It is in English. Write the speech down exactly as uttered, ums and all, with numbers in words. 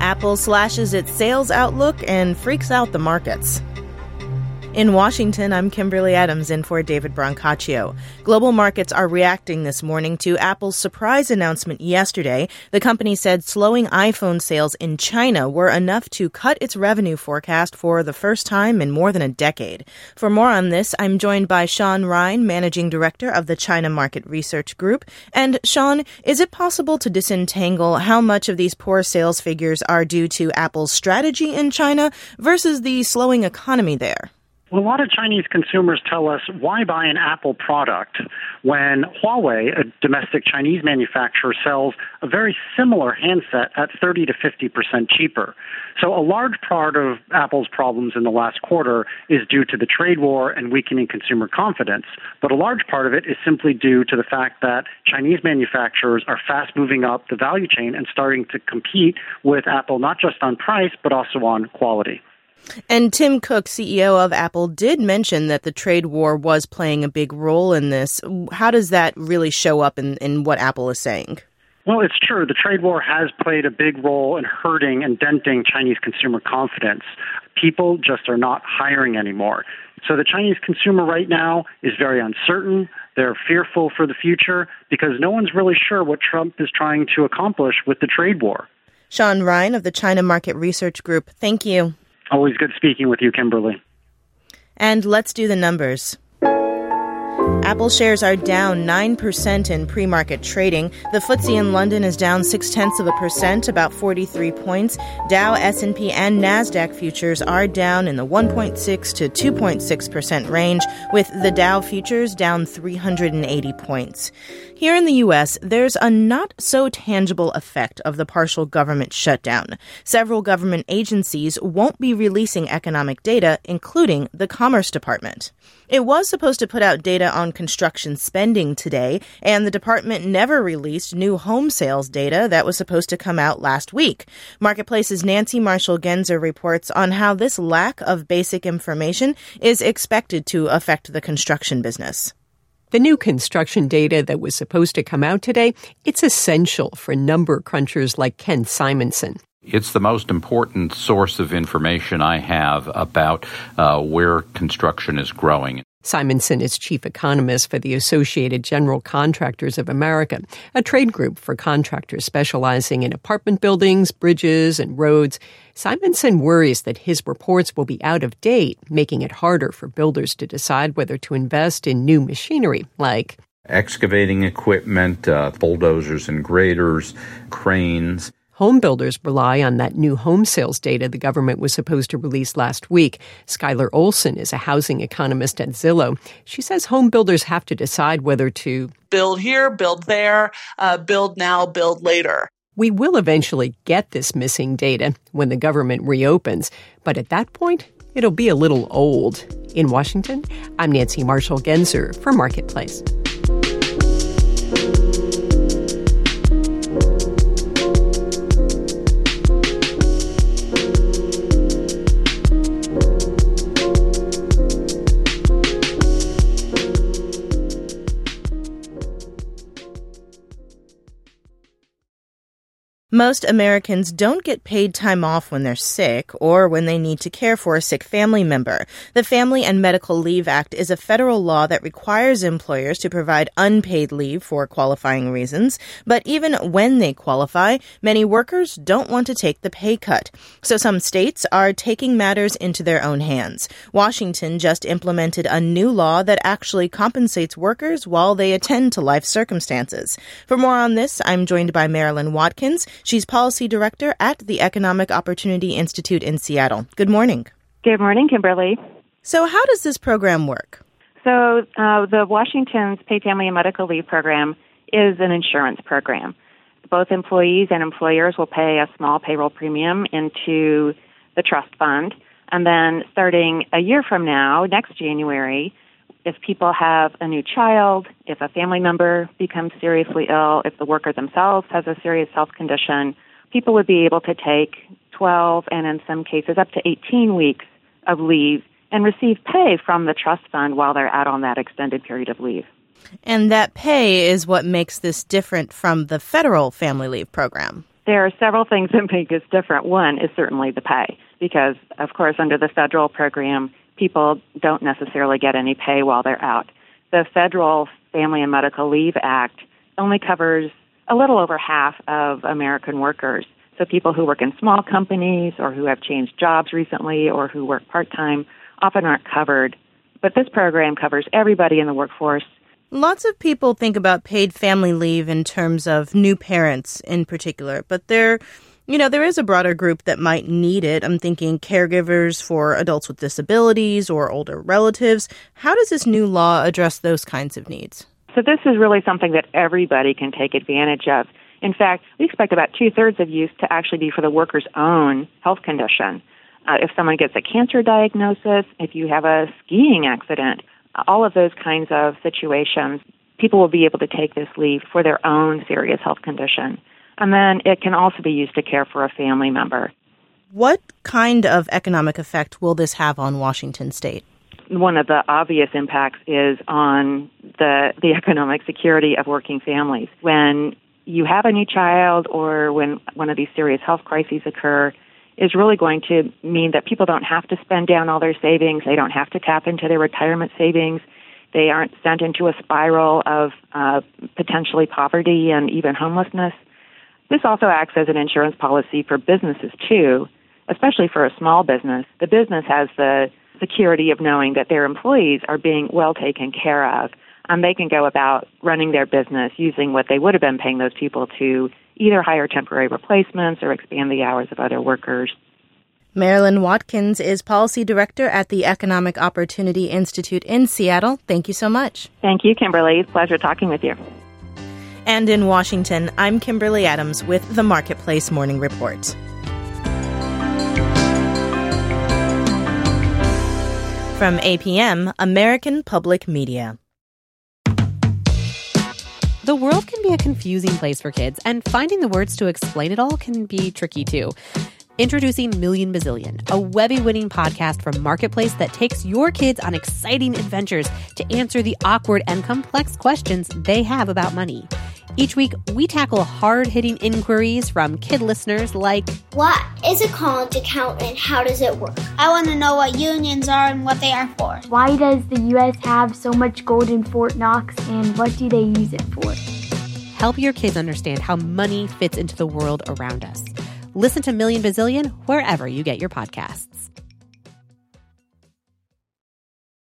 Apple slashes its sales outlook and freaks out the markets. In Washington, I'm Kimberly Adams in for David Brancaccio. Global markets are reacting this morning to Apple's surprise announcement yesterday. The company said slowing iPhone sales in China were enough to cut its revenue forecast for the first time in more than a decade. For more on this, I'm joined by Sean Ryan, Managing Director of the China Market Research Group. And Sean, is it possible to disentangle how much of these poor sales figures are due to Apple's strategy in China versus the slowing economy there? Well, a lot of Chinese consumers tell us, why buy an Apple product when Huawei, a domestic Chinese manufacturer, sells a very similar handset at thirty to fifty percent cheaper? So a large part of Apple's problems in the last quarter is due to the trade war and weakening consumer confidence. But a large part of it is simply due to the fact that Chinese manufacturers are fast moving up the value chain and starting to compete with Apple, not just on price, but also on quality. And Tim Cook, C E O of Apple, did mention that the trade war was playing a big role in this. How does that really show up in, in what Apple is saying? Well, it's true. The trade war has played a big role in hurting and denting Chinese consumer confidence. People just are not hiring anymore. So the Chinese consumer right now is very uncertain. They're fearful for the future because no one's really sure what Trump is trying to accomplish with the trade war. Sean Ryan of the China Market Research Group, thank you. Always good speaking with you, Kimberly. And let's do the numbers. Apple shares are down nine percent in pre-market trading. The F T S E in London is down six-tenths of a percent, about forty-three points. Dow, S and P, and NASDAQ futures are down in the one point six to two point six percent range, with the Dow futures down three hundred eighty points. Here in the U S, there's a not-so-tangible effect of the partial government shutdown. Several government agencies won't be releasing economic data, including the Commerce Department. It was supposed to put out data on construction spending today, and the department never released new home sales data that was supposed to come out last week. Marketplace's Nancy Marshall-Genzer reports on how this lack of basic information is expected to affect the construction business. The new construction data that was supposed to come out today, it's essential for number crunchers like Ken Simonson. It's the most important source of information I have about uh, where construction is growing. Simonson is chief economist for the Associated General Contractors of America, a trade group for contractors specializing in apartment buildings, bridges, and roads. Simonson worries that his reports will be out of date, making it harder for builders to decide whether to invest in new machinery, like excavating equipment, uh, bulldozers and graders, cranes. Home builders rely on that new home sales data the government was supposed to release last week. Skylar Olson is a housing economist at Zillow. She says home builders have to decide whether to build here, build there, uh, build now, build later. We will eventually get this missing data when the government reopens, but at that point, it'll be a little old. In Washington, I'm Nancy Marshall-Genzer for Marketplace. Most Americans don't get paid time off when they're sick or when they need to care for a sick family member. The Family and Medical Leave Act is a federal law that requires employers to provide unpaid leave for qualifying reasons. But even when they qualify, many workers don't want to take the pay cut. So some states are taking matters into their own hands. Washington just implemented a new law that actually compensates workers while they attend to life circumstances. For more on this, I'm joined by Marilyn Watkins. She's policy director at the Economic Opportunity Institute in Seattle. Good morning. Good morning, Kimberly. So how does this program work? So uh, the Washington's Paid Family and Medical Leave program is an insurance program. Both employees and employers will pay a small payroll premium into the trust fund. And then starting a year from now, next January, if people have a new child, if a family member becomes seriously ill, if the worker themselves has a serious health condition, people would be able to take twelve and in some cases up to eighteen weeks of leave and receive pay from the trust fund while they're out on that extended period of leave. And that pay is what makes this different from the federal family leave program. There are several things that make us different. One is certainly the pay, because, of course, under the federal program, people don't necessarily get any pay while they're out. The Federal Family and Medical Leave Act only covers a little over half of American workers. So people who work in small companies or who have changed jobs recently or who work part-time often aren't covered. But this program covers everybody in the workforce. Lots of people think about paid family leave in terms of new parents in particular, but there, you know, there is a broader group that might need it. I'm thinking caregivers for adults with disabilities or older relatives. How does this new law address those kinds of needs? So this is really something that everybody can take advantage of. In fact, we expect about two-thirds of use to actually be for the worker's own health condition. Uh, if someone gets a cancer diagnosis, if you have a skiing accident, all of those kinds of situations, people will be able to take this leave for their own serious health condition. And then it can also be used to care for a family member. What kind of economic effect will this have on Washington State? One of the obvious impacts is on the the economic security of working families. When you have a new child or when one of these serious health crises occur, is really going to mean that people don't have to spend down all their savings. They don't have to tap into their retirement savings. They aren't sent into a spiral of uh, potentially poverty and even homelessness. This also acts as an insurance policy for businesses, too, especially for a small business. The business has the security of knowing that their employees are being well taken care of, and they can go about running their business using what they would have been paying those people to either hire temporary replacements or expand the hours of other workers. Marilyn Watkins is Policy Director at the Economic Opportunity Institute in Seattle. Thank you so much. Thank you, Kimberly. It's a pleasure talking with you. And in Washington, I'm Kimberly Adams with the Marketplace Morning Report. From A P M, American Public Media. The world can be a confusing place for kids, and finding the words to explain it all can be tricky too. Introducing Million Bazillion, a Webby-winning podcast from Marketplace that takes your kids on exciting adventures to answer the awkward and complex questions they have about money. Each week, we tackle hard-hitting inquiries from kid listeners like, what is a college account and how does it work? I want to know what unions are and what they are for. Why does the U S have so much gold in Fort Knox and what do they use it for? Help your kids understand how money fits into the world around us. Listen to Million Bazillion wherever you get your podcasts.